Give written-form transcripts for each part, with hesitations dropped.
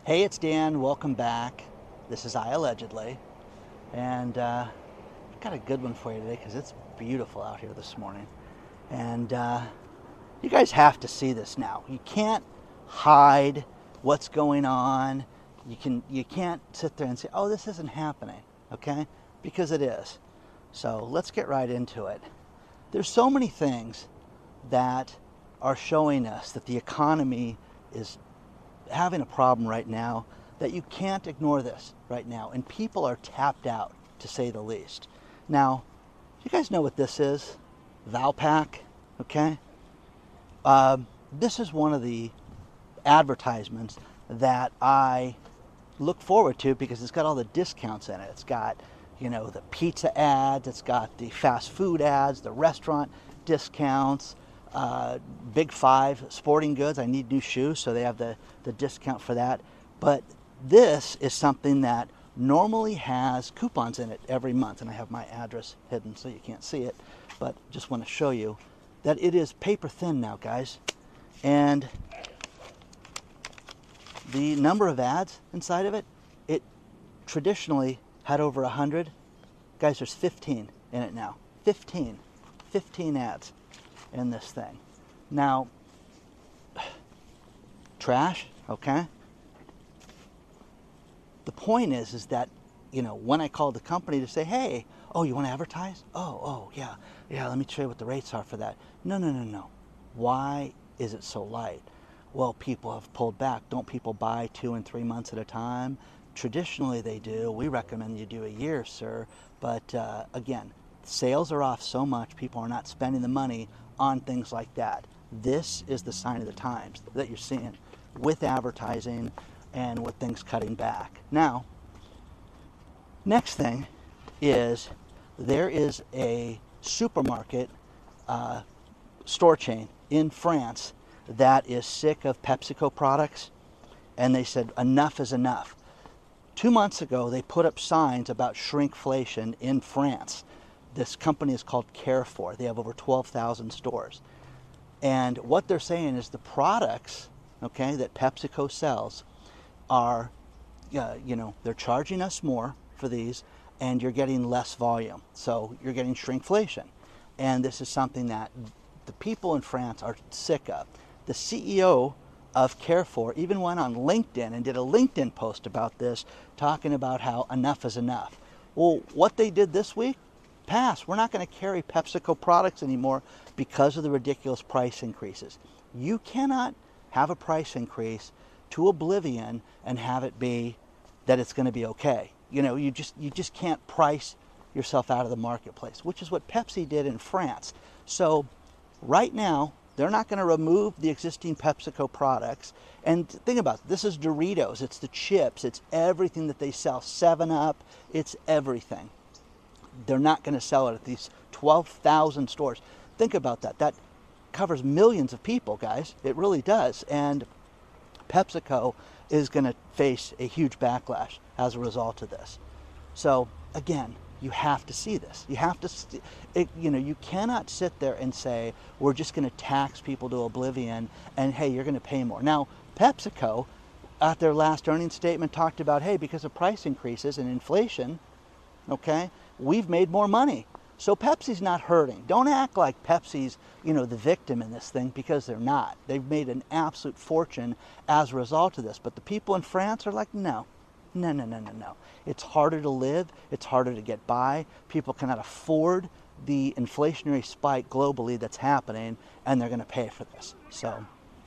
Hey, it's Dan. Welcome back. This is I Allegedly. And I've got a good one for you today because it's beautiful out here this morning. And you guys have to see this now. You can't hide what's going on. You can't sit there and say, oh, this isn't happening, okay? Because it is. So let's get right into it. There's so many things that are showing us that the economy is having a problem right now, that you can't ignore this right now, and people are tapped out, to say the least. Now, you guys know what this is? Valpak, okay? This is one of the advertisements that I look forward to because it's got all the discounts in it. It's got, the pizza ads, it's got the fast food ads, the restaurant discounts, Big Five sporting goods. I need new shoes, so they have the discount for that. But this is something that normally has coupons in it every month, and I have my address hidden so you can't see it, but just want to show you that it is paper thin now, guys. And the number of ads inside of it, it traditionally had over 100. Guys, there's 15 in it now. 15 ads in this thing. Now, trash, okay? The point is that, when I called the company to say, hey, oh, you want to advertise? Oh, yeah, let me show you what the rates are for that. No. Why is it so light? Well, people have pulled back. Don't people buy 2 and 3 months at a time? Traditionally, they do. We recommend you do a year, sir. But again, sales are off so much, people are not spending the money on things like that. This is the sign of the times that you're seeing with advertising and with things cutting back. Now, next thing is there is a supermarket store chain in France that is sick of PepsiCo products, and they said enough is enough. 2 months ago, they put up signs about shrinkflation in France. This company is called Carrefour. They have over 12,000 stores. And what they're saying is the products, okay, that PepsiCo sells are, they're charging us more for these, and you're getting less volume. So you're getting shrinkflation. And this is something that the people in France are sick of. The CEO of Carrefour even went on LinkedIn and did a LinkedIn post about this, talking about how enough is enough. Well, what they did this week, pass. We're not going to carry PepsiCo products anymore because of the ridiculous price increases. You cannot have a price increase to oblivion and have it be that it's going to be okay. You just can't price yourself out of the marketplace, which is what Pepsi did in France. So right now, they're not going to remove the existing PepsiCo products. And think about it. This is Doritos. It's the chips. It's everything that they sell. 7-Up. It's everything. They're not going to sell it at these 12,000 stores. Think about that. That covers millions of people, guys. It really does. And PepsiCo is going to face a huge backlash as a result of this. So, again, you have to see this. You have to, you cannot sit there and say, we're just going to tax people to oblivion and, hey, you're going to pay more. Now, PepsiCo, at their last earnings statement, talked about, hey, because of price increases and inflation, okay, we've made more money. So Pepsi's not hurting. Don't act like Pepsi's, the victim in this thing, because they're not. They've made an absolute fortune as a result of this. But the people in France are like, no. It's harder to live. It's harder to get by. People cannot afford the inflationary spike globally that's happening, and they're going to pay for this. So,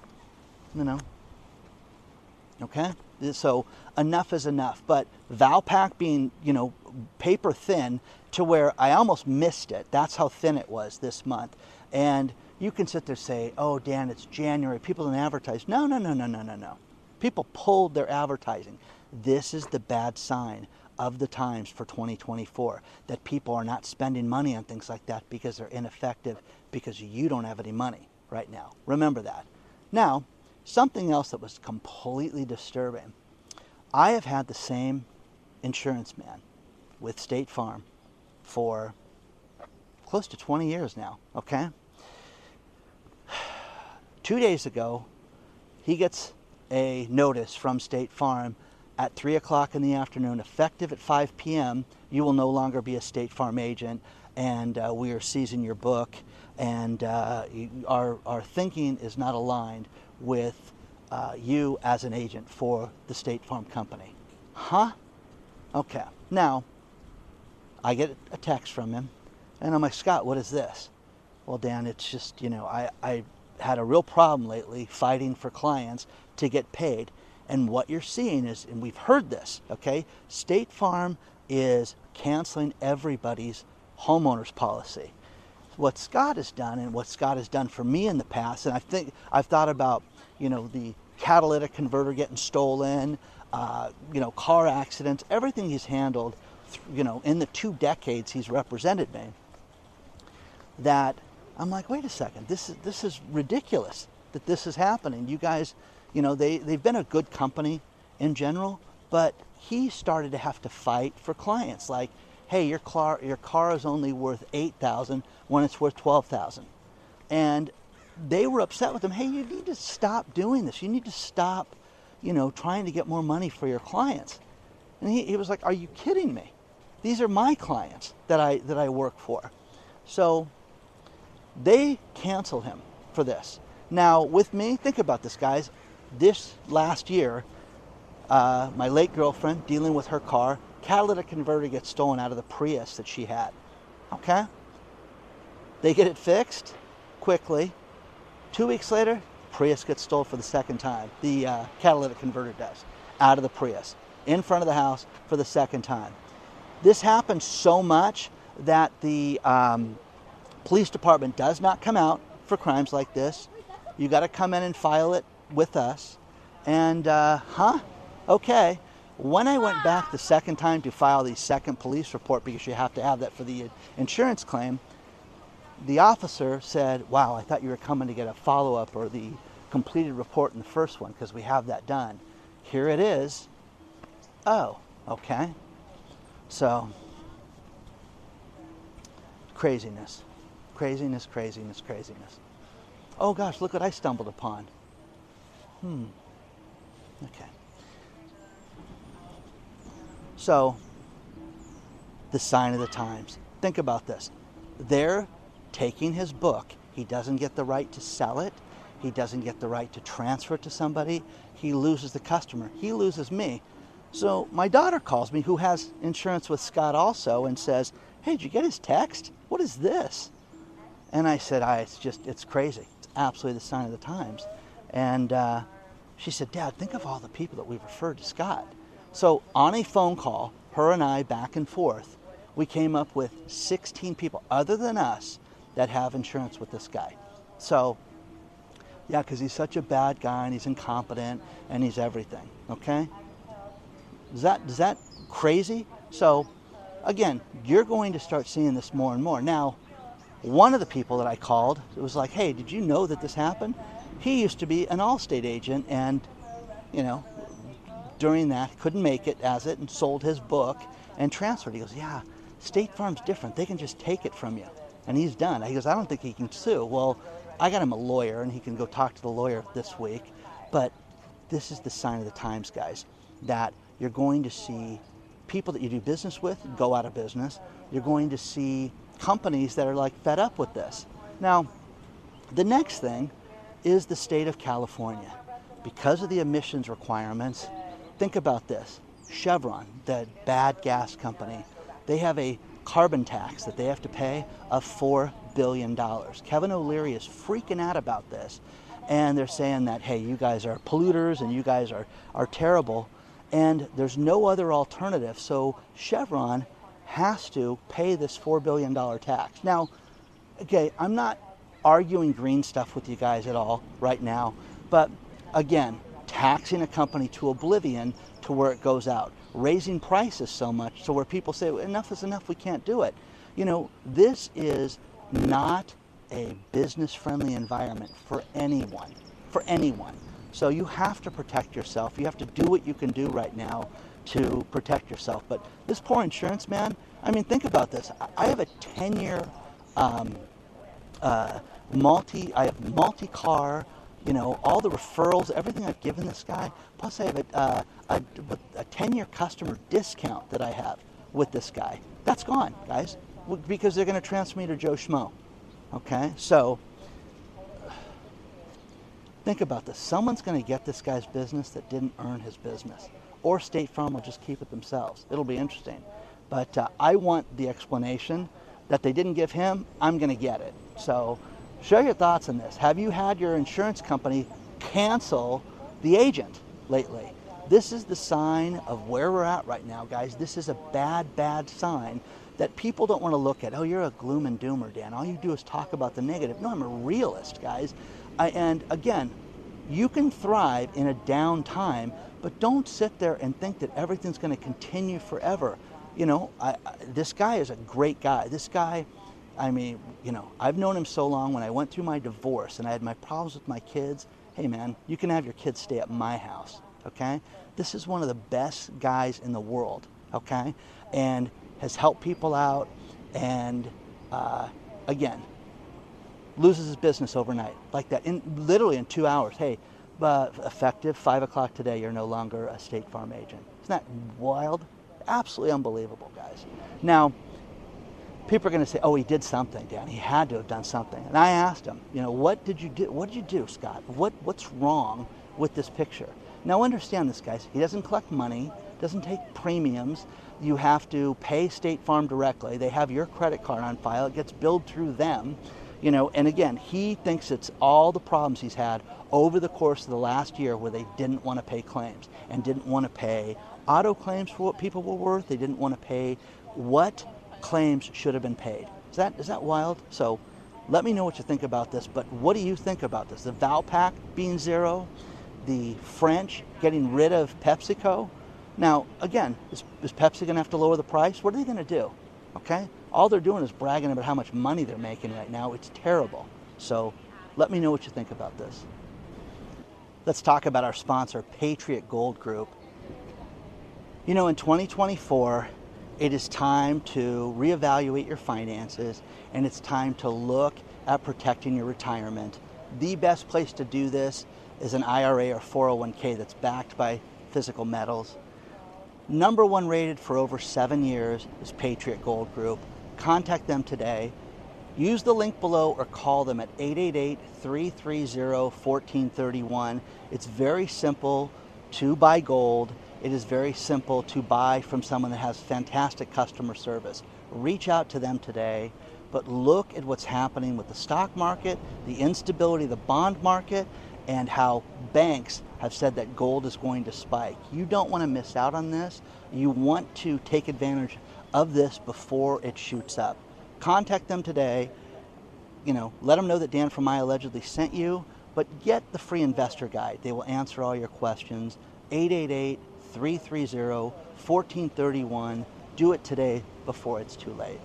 okay? So enough is enough. But Valpak being, paper thin to where I almost missed it. That's how thin it was this month. And you can sit there and say, oh, Dan, it's January. People don't advertise. No. People pulled their advertising. This is the bad sign of the times for 2024, that people are not spending money on things like that because they're ineffective, because you don't have any money right now. Remember that. Now, something else that was completely disturbing. I have had the same insurance man with State Farm for close to 20 years now, okay? 2 days ago, he gets a notice from State Farm at 3 o'clock in the afternoon, effective at 5 p.m., you will no longer be a State Farm agent, and we are seizing your book, and our thinking is not aligned with you as an agent for the State Farm company. Huh? Okay. Now, I get a text from him, and I'm like, Scott, what is this? Well, Dan, it's just, I had a real problem lately fighting for clients to get paid. And what you're seeing is, and we've heard this, okay, State Farm is canceling everybody's homeowner's policy. What Scott has done, and what Scott has done for me in the past, and I think I've thought about, the catalytic converter getting stolen, car accidents, everything he's handled, in the 2 decades he's represented me, that I'm like, wait a second, this is ridiculous that this is happening. You guys, they've been a good company in general, but he started to have to fight for clients. Like, hey, your car is only worth $8,000 when it's worth $12,000, and they were upset with him. Hey, you need to stop doing this. You need to stop, trying to get more money for your clients. And he was like, are you kidding me? These are my clients that I work for. So they cancel him for this. Now, with me, think about this, guys. This last year, my late girlfriend, dealing with her car, catalytic converter gets stolen out of the Prius that she had. Okay? They get it fixed quickly. 2 weeks later, Prius gets stolen for the second time. The catalytic converter does, out of the Prius, in front of the house for the second time. This happens so much that the police department does not come out for crimes like this. You got to come in and file it with us. And, okay. When I went back the second time to file the second police report, because you have to have that for the insurance claim, the officer said, wow, I thought you were coming to get a follow-up or the completed report in the first one, because we have that done. Here it is. Oh, okay. So, craziness. Craziness. Oh gosh, look what I stumbled upon. Okay. So, the sign of the times. Think about this. They're taking his book. He doesn't get the right to sell it. He doesn't get the right to transfer it to somebody. He loses the customer. He loses me. So my daughter calls me, who has insurance with Scott also, and says, hey, did you get his text? What is this? And I said, it's crazy. It's absolutely the sign of the times. And she said, Dad, think of all the people that we've referred to Scott. So on a phone call, her and I back and forth, we came up with 16 people other than us that have insurance with this guy. So, yeah, because he's such a bad guy and he's incompetent and he's everything, okay? Is that crazy? So, again, you're going to start seeing this more and more. Now, one of the people that I called, it was like, hey, did you know that this happened? He used to be an Allstate agent and, during that, couldn't make it as it and sold his book and transferred. He goes, yeah, State Farm's different. They can just take it from you. And he's done. He goes, I don't think he can sue. Well, I got him a lawyer, and he can go talk to the lawyer this week. But this is the sign of the times, guys, that you're going to see people that you do business with go out of business. You're going to see companies that are like fed up with this. Now, the next thing is the state of California. Because of the emissions requirements, think about this. Chevron, the bad gas company, they have a carbon tax that they have to pay of $4 billion. Kevin O'Leary is freaking out about this. And they're saying that, hey, you guys are polluters and you guys are terrible. And there's no other alternative. So Chevron has to pay this $4 billion tax. Now, okay, I'm not arguing green stuff with you guys at all right now. But again, taxing a company to oblivion to where it goes out. Raising prices so much so where people say, well, enough is enough, we can't do it. This is not a business-friendly environment for anyone. So you have to protect yourself. You have to do what you can do right now to protect yourself. But this poor insurance man, I mean, think about this. I have a 10-year multi-car You know, all the referrals, everything I've given this guy, plus I have a 10-year customer discount that I have with this guy. That's gone, guys, because they're going to transfer me to Joe Schmo. Okay, so think about this. Someone's going to get this guy's business that didn't earn his business, or State Farm will just keep it themselves. It'll be interesting. But I want the explanation that they didn't give him. I'm going to get it. So share your thoughts on this. Have you had your insurance company cancel the agent lately? This is the sign of where we're at right now, guys. This is a bad, bad sign that people don't want to look at. Oh, you're a gloom and doomer, Dan. All you do is talk about the negative. No, I'm a realist, guys. And again, you can thrive in a down time, but don't sit there and think that everything's going to continue forever. You know, this guy is a great guy. This guy, I mean, you know, I've known him so long. When I went through my divorce and I had my problems with my kids, hey man, you can have your kids stay at my house, okay? This is one of the best guys in the world, okay? And has helped people out, and again, loses his business overnight like that, literally in 2 hours. Hey, effective 5 o'clock today, you're no longer a State Farm agent. Isn't that wild? Absolutely unbelievable, guys. Now, people are going to say, oh, he did something, Dan. He had to have done something. And I asked him, you know, what did you do? What did you do, Scott? What's wrong with this picture? Now, understand this, guys. He doesn't collect money, doesn't take premiums. You have to pay State Farm directly. They have your credit card on file. It gets billed through them. You know, and again, he thinks it's all the problems he's had over the course of the last year where they didn't want to pay claims and didn't want to pay auto claims for what people were worth. They didn't want to pay what claims should have been paid. Is that wild? So let me know what you think about this, but what do you think about this? The Valpak being zero, the French getting rid of PepsiCo. Now, again, is Pepsi going to have to lower the price? What are they going to do? Okay? All they're doing is bragging about how much money they're making right now. It's terrible. So let me know what you think about this. Let's talk about our sponsor, Patriot Gold Group. You know, in 2024, it is time to reevaluate your finances, and it's time to look at protecting your retirement. The best place to do this is an IRA or 401k that's backed by physical metals. Number one rated for over 7 years is Patriot Gold Group. Contact them today. Use the link below or call them at 888-330-1431. It's very simple to buy gold. It is very simple to buy from someone that has fantastic customer service. Reach out to them today, but look at what's happening with the stock market, the instability of the bond market, and how banks have said that gold is going to spike. You don't want to miss out on this. You want to take advantage of this before it shoots up. Contact them today. You know, let them know that Dan from I allegedly sent you, but get the free investor guide. They will answer all your questions. 888-330-1431. Do it today before it's too late.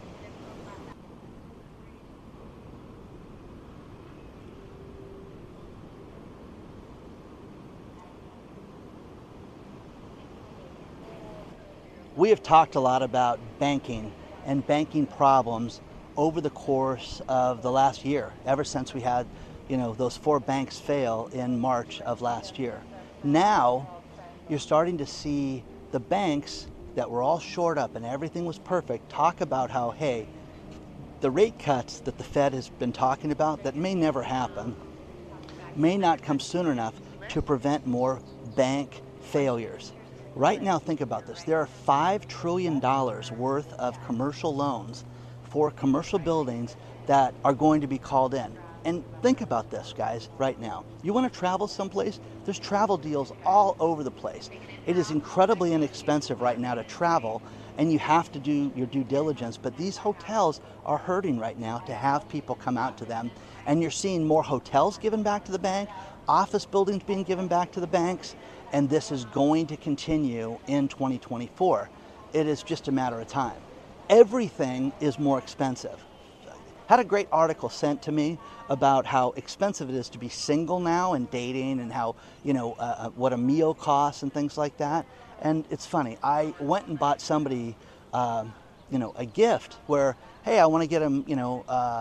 We have talked a lot about banking and banking problems over the course of the last year, ever since we had, you know, those 4 banks fail in March of last year. Now, you're starting to see the banks that were all shored up and everything was perfect talk about how, hey, the rate cuts that the Fed has been talking about that may never happen, may not come soon enough to prevent more bank failures. Right now, think about this. There are $5 trillion worth of commercial loans for commercial buildings that are going to be called in. And think about this, guys, right now. You want to travel someplace? There's travel deals all over the place. It is incredibly inexpensive right now to travel, and you have to do your due diligence. But these hotels are hurting right now to have people come out to them. And you're seeing more hotels given back to the bank, office buildings being given back to the banks, and this is going to continue in 2024. It is just a matter of time. Everything is more expensive. Had a great article sent to me about how expensive it is to be single now and dating, and how, you know, what a meal costs and things like that. And it's funny, I went and bought somebody, you know, a gift where, hey, I want to get them, you know,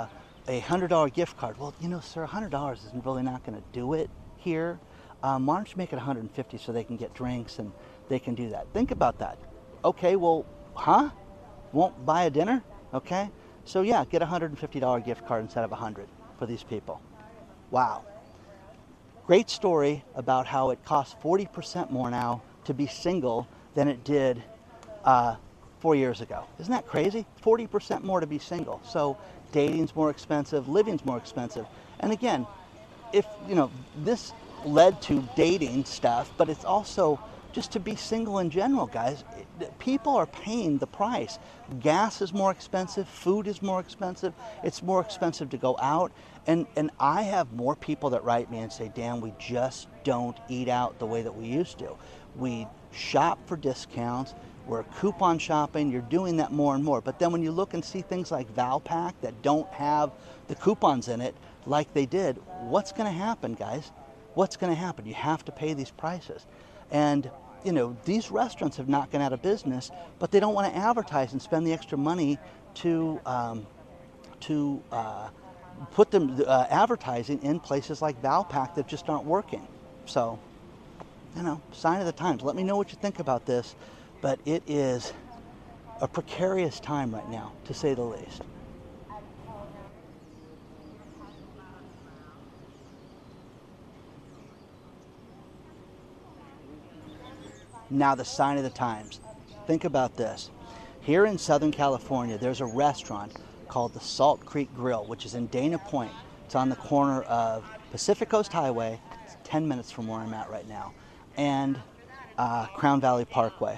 a $100 gift card. Well, you know, sir, $100 is really not going to do it here. Why don't you make it 150 so they can get drinks and they can do that? Think about that. Okay, well, huh? Won't buy a dinner? Okay, so yeah, get a $150 gift card instead of 100 for these people. Wow. Great story about how it costs 40% more now to be single than it did 4 years ago. Isn't that crazy? 40% more to be single. So dating's more expensive, living's more expensive. And again, if you know, this led to dating stuff, but it's also just to be single in general, guys. People are paying the price. Gas is more expensive, food is more expensive, it's more expensive to go out. And I have more people that write me and say, Dan, we just don't eat out the way that we used to. We shop for discounts, we're coupon shopping, you're doing that more and more. But then when you look and see things like Valpak that don't have the coupons in it like they did, what's going to happen, guys? What's going to happen? You have to pay these prices. And you know, these restaurants have not gone out of business, but they don't want to advertise and spend the extra money to put them advertising in places like Valpak that just aren't working. So, you know, sign of the times. Let me know what you think about this, but it is a precarious time right now, to say the least. Now, the sign of the times. Think about this. Here in Southern California, there's a restaurant called the Salt Creek Grill, which is in Dana Point. It's on the corner of Pacific Coast Highway, it's 10 minutes from where I'm at right now, and Crown Valley Parkway.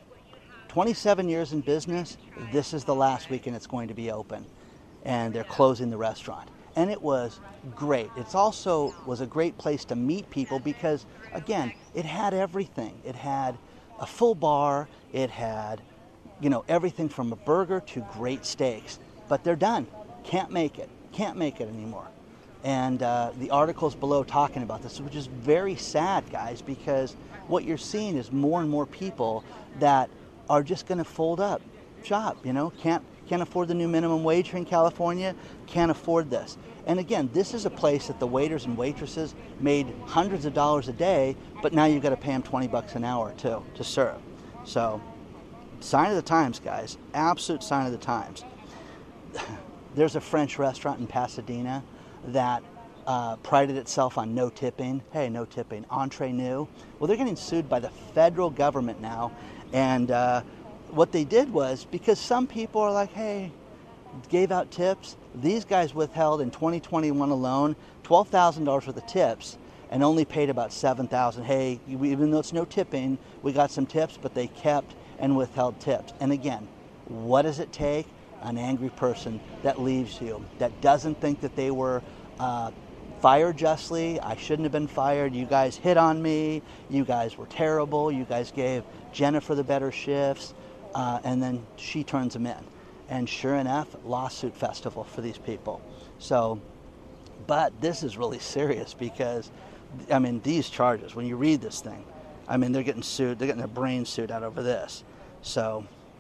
27 years in business, this is the last weekend it's going to be open, and they're closing the restaurant. And it was great. It also was a great place to meet people because, again, it had everything. It had a full bar, it had, you know, everything from a burger to great steaks. But they're done. Can't make it anymore. And the articles below talking about this, which is very sad, guys, because what you're seeing is more and more people that are just going to fold up shop, you know, can't afford the new minimum wage here in California, can't afford this. And again, this is a place that the waiters and waitresses made hundreds of dollars a day, but now you've got to pay them 20 bucks an hour too to serve. So, sign of the times, guys, absolute sign of the times. There's a French restaurant in Pasadena that prided itself on no tipping. Hey, no tipping, entree new. Well, they're getting sued by the federal government now, and what they did was, because some people are like, hey, gave out tips, these guys withheld in 2021 alone $12,000 worth of tips and only paid about $7,000. Hey, even though it's no tipping, we got some tips, but they kept and withheld tips. And again, what does it take? An angry person that leaves you, that doesn't think that they were fired justly. I shouldn't have been fired. You guys hit on me. You guys were terrible. You guys gave Jennifer the better shifts. And then she turns them in. And sure enough, lawsuit festival for these people. So, but this is really serious because, I mean, these charges, when you read this thing, I mean, they're getting sued, they're getting their brains sued out over this. So,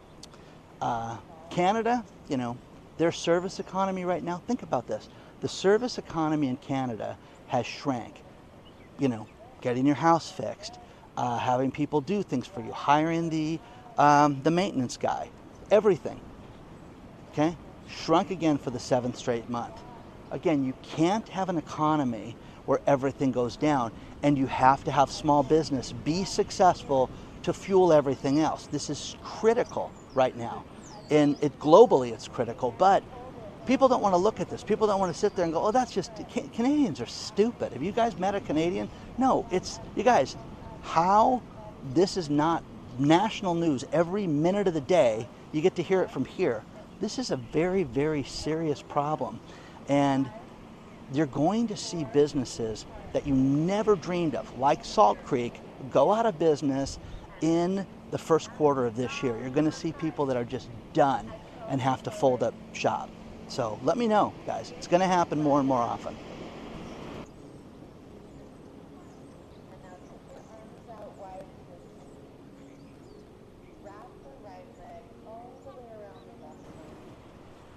Canada, you know, their service economy right now, think about this. The service economy in Canada has shrank. You know, getting your house fixed, having people do things for you, hiring the maintenance guy, everything. Okay? Shrunk again for the 7th straight month. Again, you can't have an economy where everything goes down, and you have to have small business be successful to fuel everything else. This is critical right now. And globally it's critical, but people don't want to look at this. People don't want to sit there and go, oh, that's just, Canadians are stupid. Have you guys met a Canadian? No, it's, you guys, how this is not national news every minute of the day, you get to hear it from here. This is a very, very serious problem. And you're going to see businesses that you never dreamed of, like Salt Creek, go out of business in the first quarter of this year. You're going to see people that are just done and have to fold up shop. So let me know, guys. It's going to happen more and more often.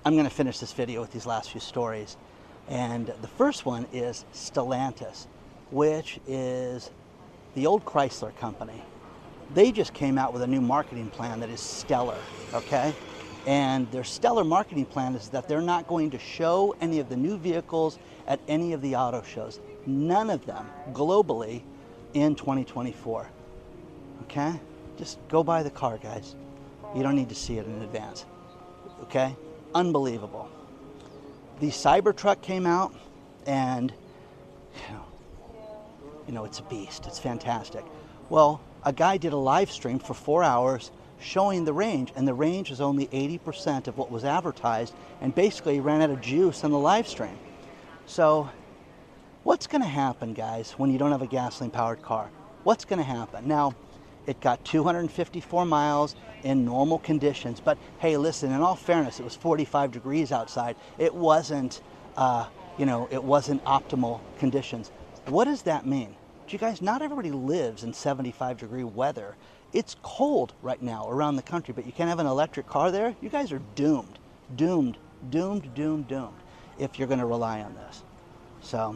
I'm going to finish this video with these last few stories. And the first one is Stellantis, which is the old Chrysler company. They just came out with a new marketing plan that is stellar, okay? And their stellar marketing plan is that they're not going to show any of the new vehicles at any of the auto shows. None of them globally in 2024, okay? Just go buy the car, guys. You don't need to see it in advance, okay? Unbelievable. The Cybertruck came out, and you know, it's a beast. It's fantastic. Well, a guy did a live stream for 4 hours showing the range, and the range is only 80% of what was advertised, and basically he ran out of juice on the live stream. So what's going to happen, guys, when you don't have a gasoline-powered car? What's going to happen? Now, it got 254 miles in normal conditions, but hey, listen, in all fairness, it was 45 degrees outside. It wasn't, it wasn't optimal conditions. What does that mean? You guys, not everybody lives in 75-degree weather. It's cold right now around the country, but you can't have an electric car there? You guys are doomed, doomed, doomed, doomed, doomed if you're going to rely on this. So,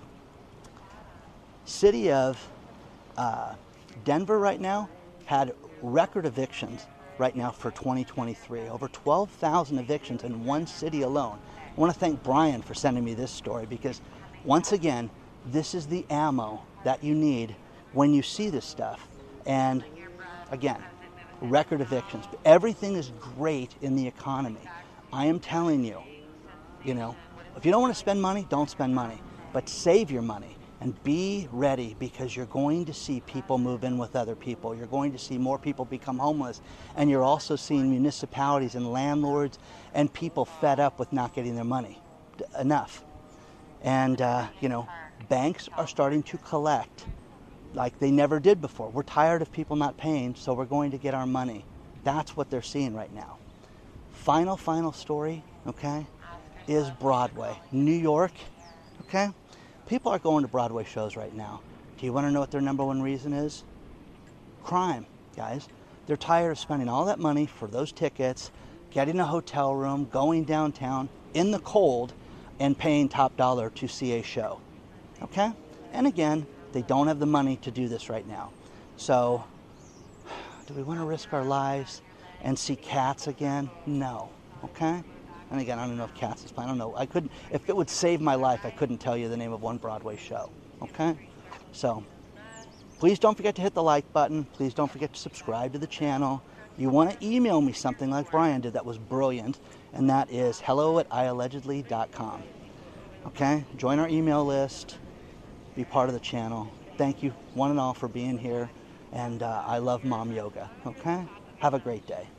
city of Denver right now had record evictions right now for 2023. Over 12,000 evictions in one city alone. I want to thank Brian for sending me this story because, once again, this is the ammo that you need when you see this stuff. And again, record evictions. Everything is great in the economy. I am telling you, if you don't want to spend money, don't spend money. But save your money and be ready, because you're going to see people move in with other people. You're going to see more people become homeless. And you're also seeing municipalities and landlords and people fed up with not getting their money. Enough. And, banks are starting to collect like they never did before. We're tired of people not paying, so we're going to get our money. That's what they're seeing right now. Final story, okay, is Broadway. New York, okay? People are going to Broadway shows right now. Do you want to know what their number one reason is? Crime, guys. They're tired of spending all that money for those tickets, getting a hotel room, going downtown in the cold, and paying top dollar to see a show. Okay? And again, they don't have the money to do this right now. So, do we want to risk our lives and see Cats again? No. Okay? And again, I don't know if Cats is playing. I don't know. I couldn't, if it would save my life, I couldn't tell you the name of one Broadway show. Okay? So, please don't forget to hit the like button. Please don't forget to subscribe to the channel. You want to email me something like Brian did that was brilliant, and that is hello@iallegedly.com. Okay? Join our email list. Be part of the channel. Thank you, one and all, for being here. And I love Mom Yoga. Okay? Have a great day.